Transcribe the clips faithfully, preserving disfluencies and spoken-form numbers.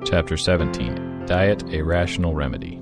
Chapter seventeen. Diet, a Rational Remedy.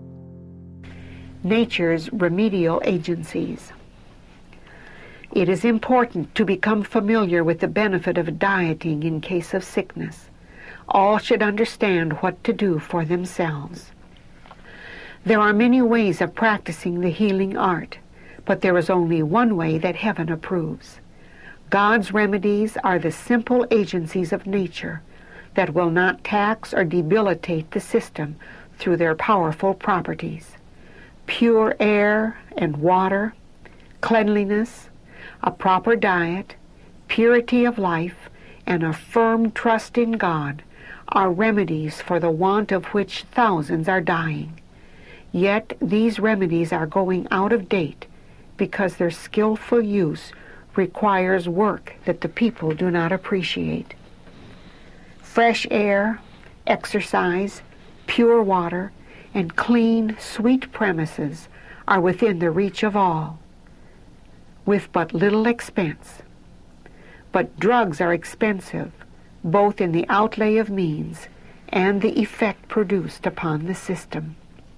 Nature's remedial agencies. It is important to become familiar with the benefit of dieting in case of sickness. All should understand what to do for themselves. There are many ways of practicing the healing art, but there is only one way that heaven approves. God's remedies are the simple agencies of nature that will not tax or debilitate the system through their powerful properties. Pure air and water, cleanliness, a proper diet, purity of life, and a firm trust in God are remedies for the want of which thousands are dying. Yet these remedies are going out of date because their skillful use requires work that the people do not appreciate. Fresh air, exercise, pure water, and clean, sweet premises are within the reach of all, with but little expense. But drugs are expensive, both in the outlay of means and the effect produced upon the system.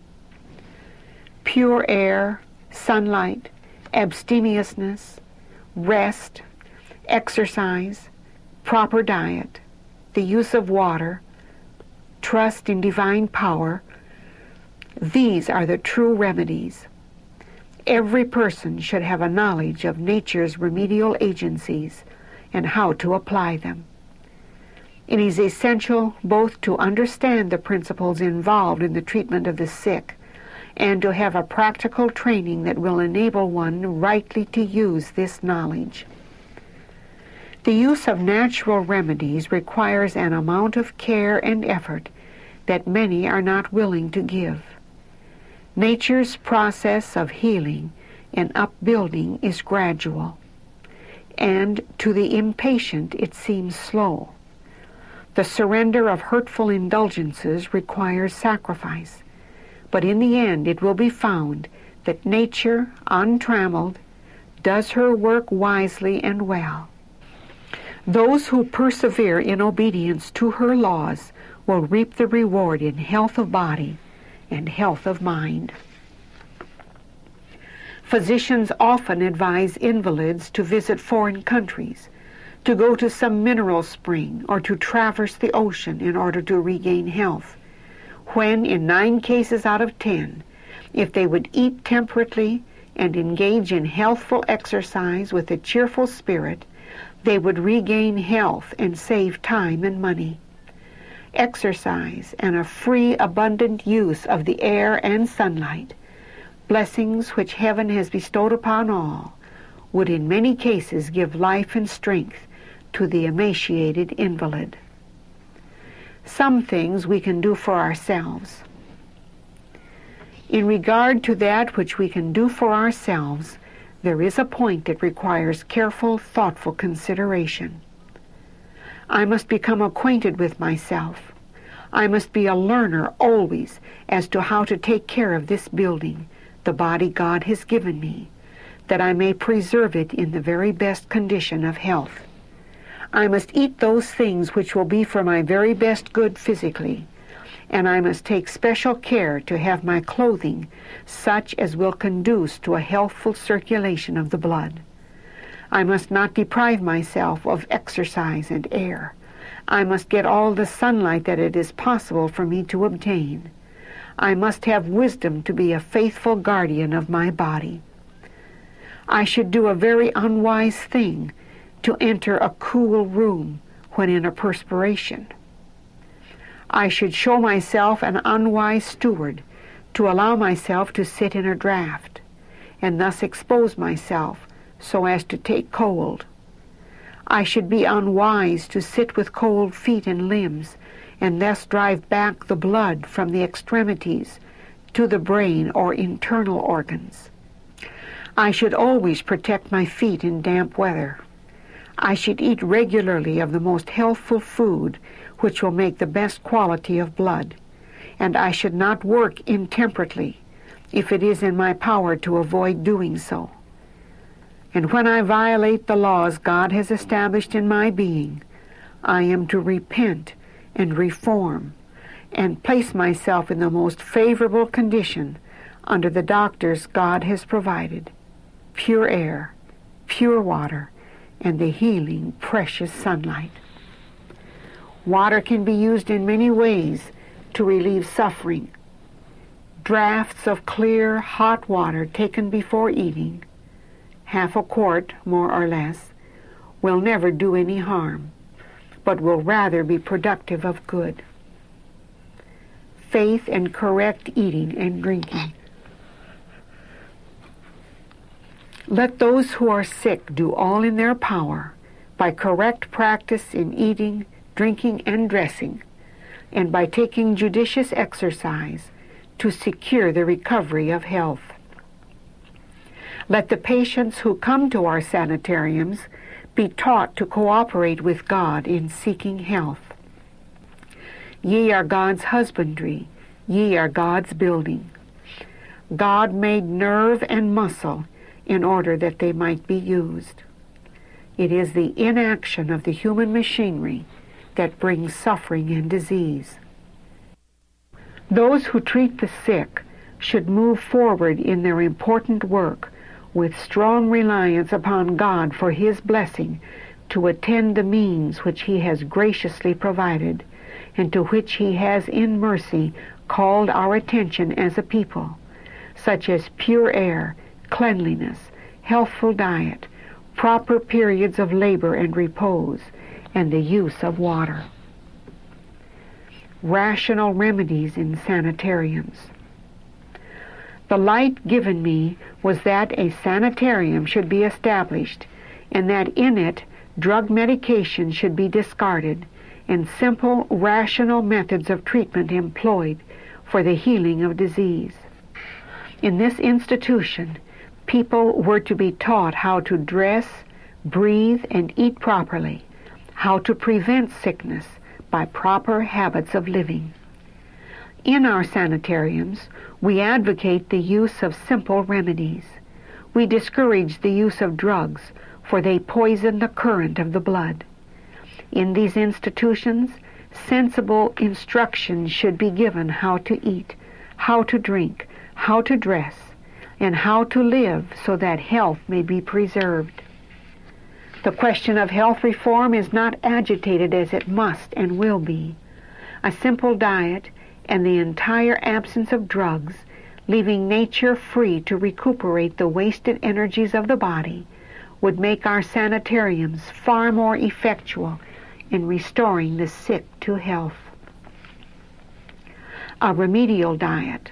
Pure air, sunlight, abstemiousness, rest, exercise, proper diet, the use of water, trust in divine power, these are the true remedies. Every person should have a knowledge of nature's remedial agencies and how to apply them. It is essential both to understand the principles involved in the treatment of the sick and to have a practical training that will enable one rightly to use this knowledge. The use of natural remedies requires an amount of care and effort that many are not willing to give. Nature's process of healing and upbuilding is gradual, and to the impatient it seems slow. The surrender of hurtful indulgences requires sacrifice, but in the end it will be found that nature, untrammeled, does her work wisely and well. Those who persevere in obedience to her laws will reap the reward in health of body and health of mind. Physicians often advise invalids to visit foreign countries, to go to some mineral spring, or to traverse the ocean in order to regain health, when in nine cases out of ten, if they would eat temperately and engage in healthful exercise with a cheerful spirit, they would regain health and save time and money. Exercise and a free, abundant use of the air and sunlight, blessings which heaven has bestowed upon all, would in many cases give life and strength to the emaciated invalid. Some things we can do for ourselves. In regard to that which we can do for ourselves, there is a point that requires careful, thoughtful consideration. I must become acquainted with myself. I must be a learner always as to how to take care of this building, the body God has given me, that I may preserve it in the very best condition of health. I must eat those things which will be for my very best good physically, and I must take special care to have my clothing such as will conduce to a healthful circulation of the blood. I must not deprive myself of exercise and air. I must get all the sunlight that it is possible for me to obtain. I must have wisdom to be a faithful guardian of my body. I should do a very unwise thing to enter a cool room when in a perspiration. I should show myself an unwise steward to allow myself to sit in a draught, and thus expose myself so as to take cold. I should be unwise to sit with cold feet and limbs, and thus drive back the blood from the extremities to the brain or internal organs. I should always protect my feet in damp weather. I should eat regularly of the most healthful food, which will make the best quality of blood, and I should not work intemperately if it is in my power to avoid doing so. And when I violate the laws God has established in my being, I am to repent and reform, and place myself in the most favorable condition under the doctors God has provided, pure air, pure water, and the healing, precious sunlight. Water can be used in many ways to relieve suffering. Draughts of clear, hot water taken before eating, half a quart more or less, will never do any harm, but will rather be productive of good. Faith and correct eating and drinking. Let those who are sick do all in their power by correct practice in eating, drinking, and dressing, and by taking judicious exercise to secure the recovery of health. Let the patients who come to our sanitariums be taught to cooperate with God in seeking health. Ye are God's husbandry, ye are God's building. God made nerve and muscle in order that they might be used. It is the inaction of the human machinery that brings suffering and disease. Those who treat the sick should move forward in their important work with strong reliance upon God for His blessing to attend the means which He has graciously provided and to which He has in mercy called our attention as a people, such as pure air, cleanliness, healthful diet, proper periods of labor and repose, and the use of water. Rational remedies in sanitariums. The light given me was that a sanitarium should be established, and that in it drug medication should be discarded, and simple, rational methods of treatment employed for the healing of disease. In this institution, people were to be taught how to dress, breathe, and eat properly, how to prevent sickness by proper habits of living. In our sanitariums, we advocate the use of simple remedies. We discourage the use of drugs, for they poison the current of the blood. In these institutions, sensible instruction should be given how to eat, how to drink, how to dress, and how to live so that health may be preserved. The question of health reform is not agitated as it must and will be. A simple diet and the entire absence of drugs, leaving nature free to recuperate the wasted energies of the body, would make our sanitariums far more effectual in restoring the sick to health. A remedial diet.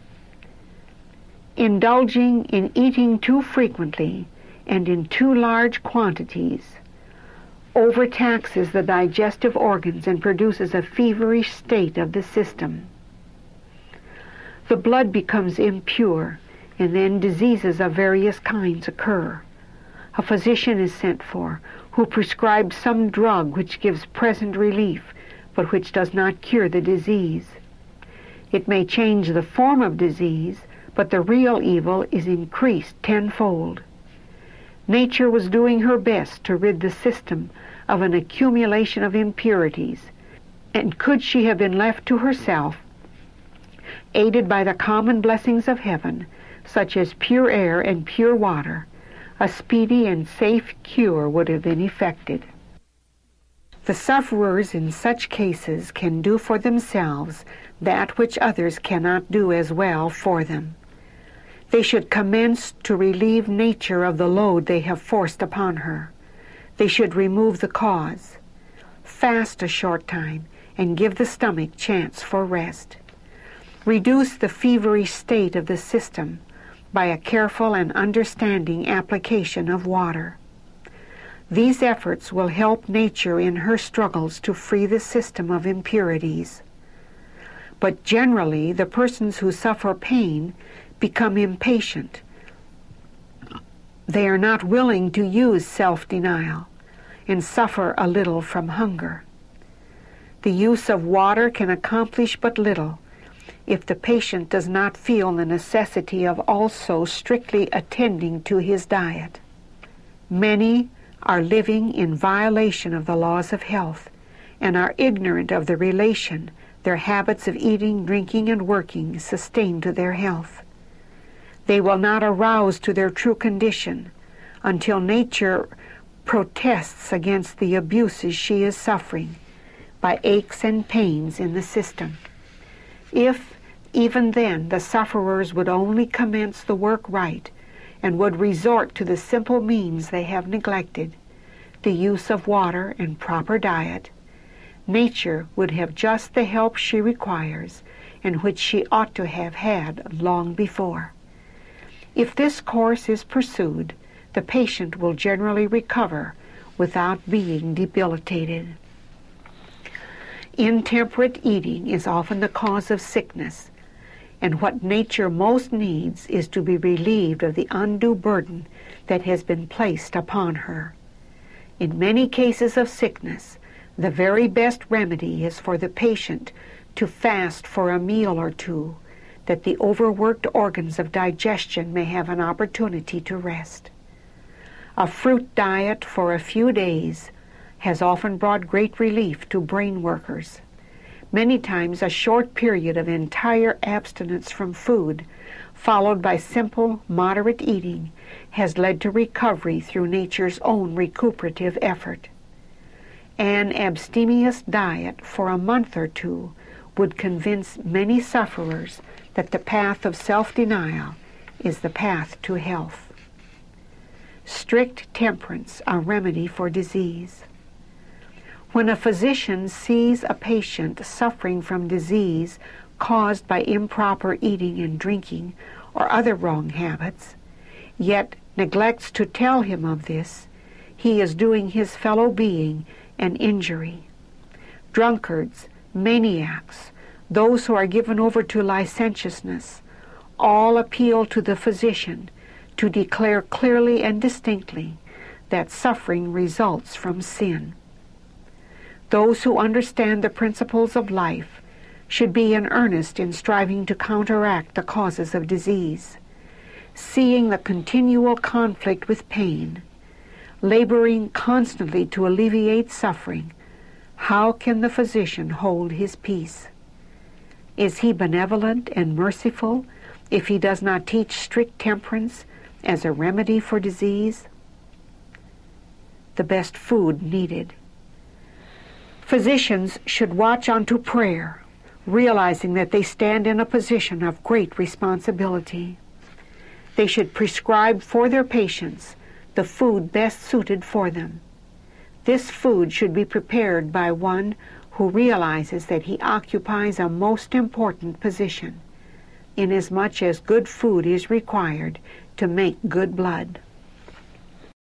Indulging in eating too frequently and in too large quantities overtaxes the digestive organs and produces a feverish state of the system. The blood becomes impure, and then diseases of various kinds occur. A physician is sent for, who prescribes some drug which gives present relief, but which does not cure the disease. It may change the form of disease, but the real evil is increased tenfold. Nature was doing her best to rid the system of an accumulation of impurities, and could she have been left to herself, aided by the common blessings of heaven, such as pure air and pure water, a speedy and safe cure would have been effected. The sufferers in such cases can do for themselves that which others cannot do as well for them. They should commence to relieve nature of the load they have forced upon her. They should remove the cause, fast a short time, and give the stomach chance for rest. Reduce the feverish state of the system by a careful and understanding application of water. These efforts will help nature in her struggles to free the system of impurities. But generally, the persons who suffer pain become impatient. They are not willing to use self-denial and suffer a little from hunger. The use of water can accomplish but little if the patient does not feel the necessity of also strictly attending to his diet. Many are living in violation of the laws of health and are ignorant of the relation Their habits of eating, drinking, and working sustain to their health. They will not arouse to their true condition until nature protests against the abuses she is suffering by aches and pains in the system. If, even then, the sufferers would only commence the work right and would resort to the simple means they have neglected, the use of water and proper diet, nature would have just the help she requires and which she ought to have had long before. If this course is pursued, the patient will generally recover without being debilitated. Intemperate eating is often the cause of sickness, and what nature most needs is to be relieved of the undue burden that has been placed upon her. In many cases of sickness, the very best remedy is for the patient to fast for a meal or two, that the overworked organs of digestion may have an opportunity to rest. A fruit diet for a few days has often brought great relief to brain workers. Many times a short period of entire abstinence from food, followed by simple, moderate eating, has led to recovery through nature's own recuperative effort. An abstemious diet for a month or two would convince many sufferers that the path of self-denial is the path to health. Strict temperance, a remedy for disease. When a physician sees a patient suffering from disease caused by improper eating and drinking or other wrong habits, yet neglects to tell him of this, he is doing his fellow being an injury. Drunkards, maniacs, those who are given over to licentiousness, all appeal to the physician to declare clearly and distinctly that suffering results from sin. Those who understand the principles of life should be in earnest in striving to counteract the causes of disease, seeing the continual conflict with pain, laboring constantly to alleviate suffering. How can the physician hold his peace? Is he benevolent and merciful if he does not teach strict temperance as a remedy for disease? The best food needed. Physicians should watch unto prayer, realizing that they stand in a position of great responsibility. They should prescribe for their patients the food best suited for them. This food should be prepared by one who realizes that he occupies a most important position, inasmuch as good food is required to make good blood.